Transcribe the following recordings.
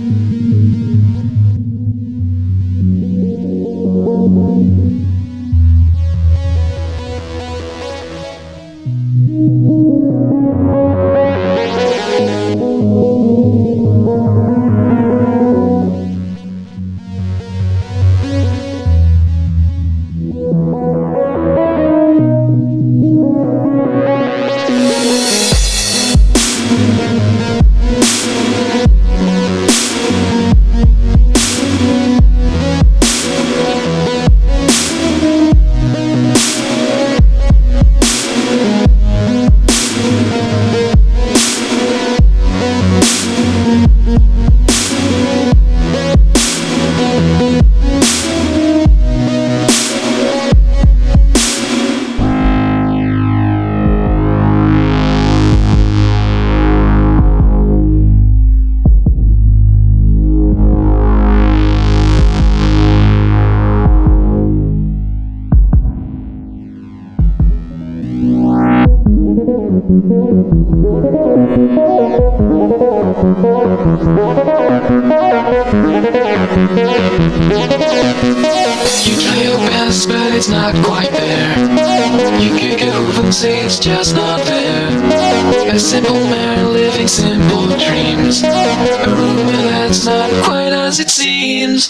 You try your best, but it's not quite there. You kick it over and say it's just not fair. A simple man living simple dreams. A rumor that's not quite as it seems.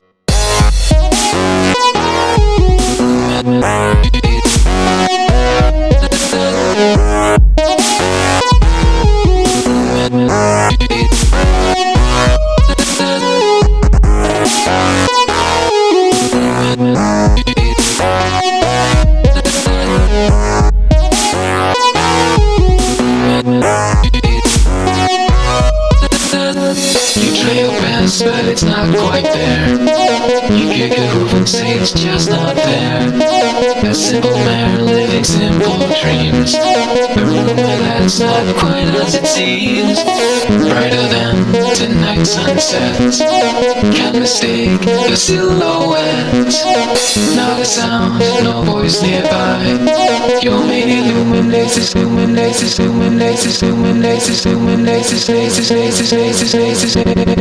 But it's not quite there. You kick it over and say it's just not there. A simple man living simple dreams. A rumor that's not quite as it seems. Brighter than tonight's sunsets. Can't mistake the silhouette. Not a sound, no voice nearby. Your main illuminates, illuminates, illuminates, illuminates, illuminates, faces, faces, faces, faces.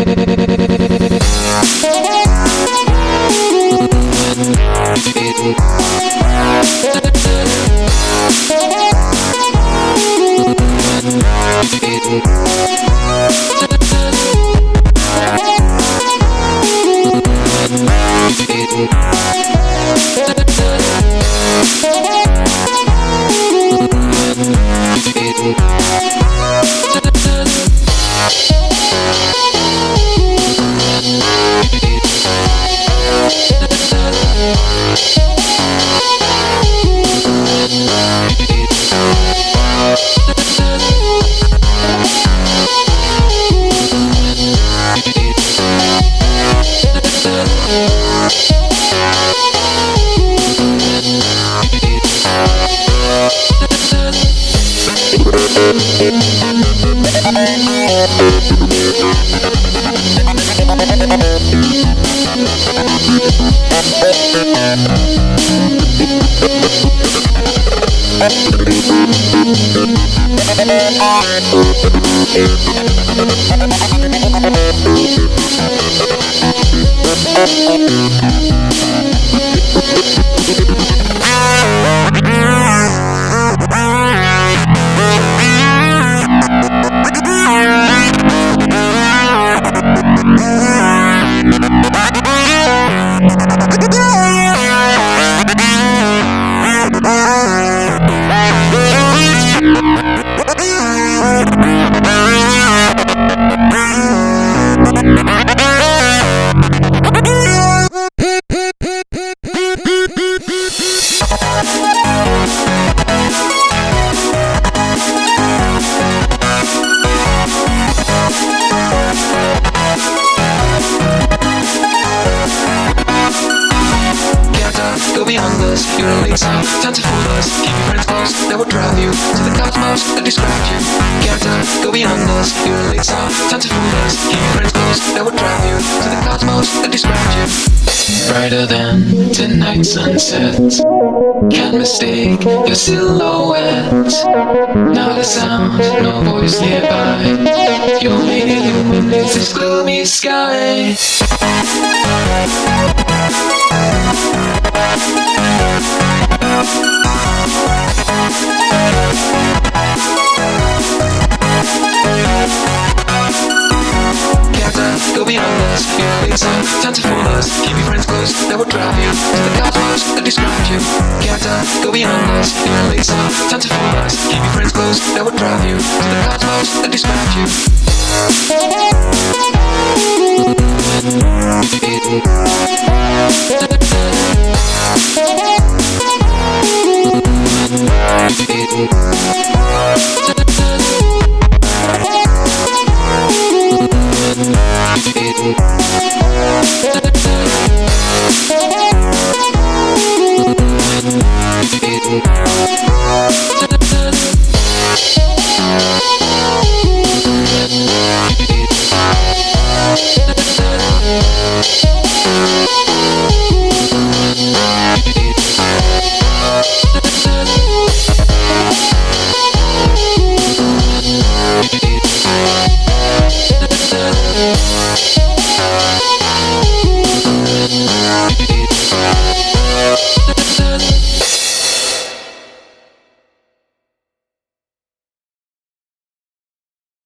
Go beyond us, you're a late sound, time to fool us. Keep your friends close, that will drive you to the cosmos and describe you. Can't go beyond us, you're a late sound, time to fool us. Keep your friends close. close that would drive you to the cosmos that described you. Brighter than tonight's sunset. Can't mistake your silhouette. Not a sound, no voice nearby. You only illuminate this gloomy sky. Go beyond us, you're late, so time to fool us. Keep your friends close, that will drive you to the cosmos that described you. Can't go beyond us, you're late, so time to fool us. Keep your friends close, that will drive you to the cosmos that described you.